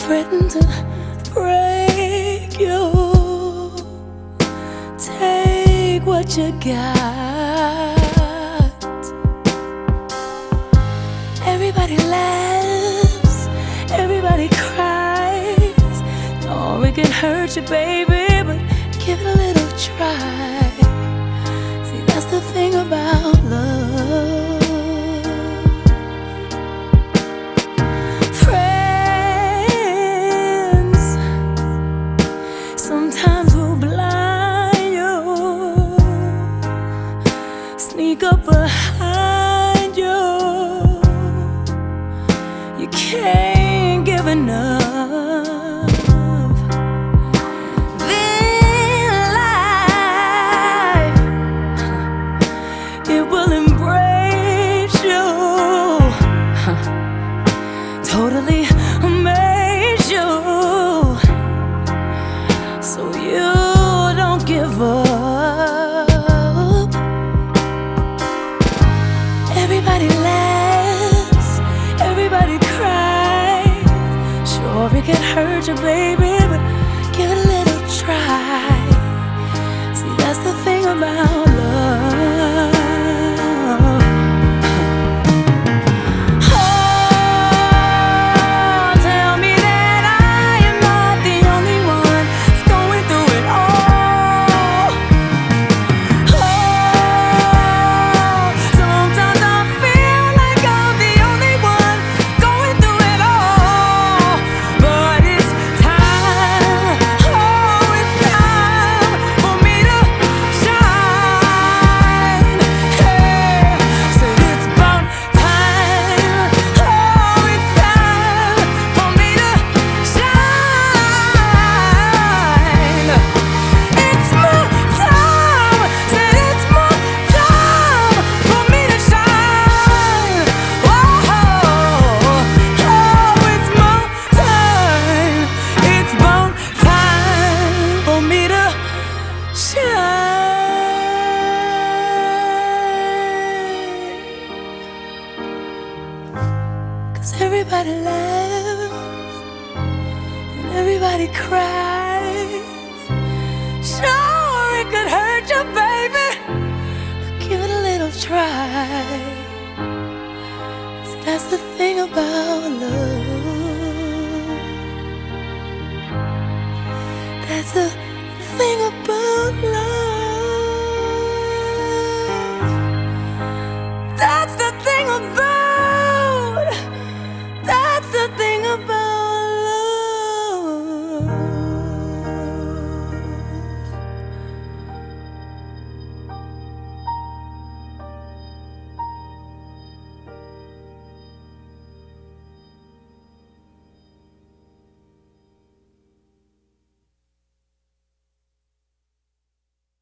threaten to break you. Take what you got. Everybody laughs, everybody cries. Oh, it can hurt you, baby, but give it a little try. See, that's the thing about love. Sometimes we'll blind you, sneak up behind you. You can't give enough. Then life, it will embrace you, totally amaze you. So you don't give up. Everybody laughs, everybody cries. Sure, it can hurt you, baby, but give it a little try. See, that's the thing about love. Everybody laughs and everybody cries. Sure, it could hurt you, baby, but give it a little try. See, that's the thing about love.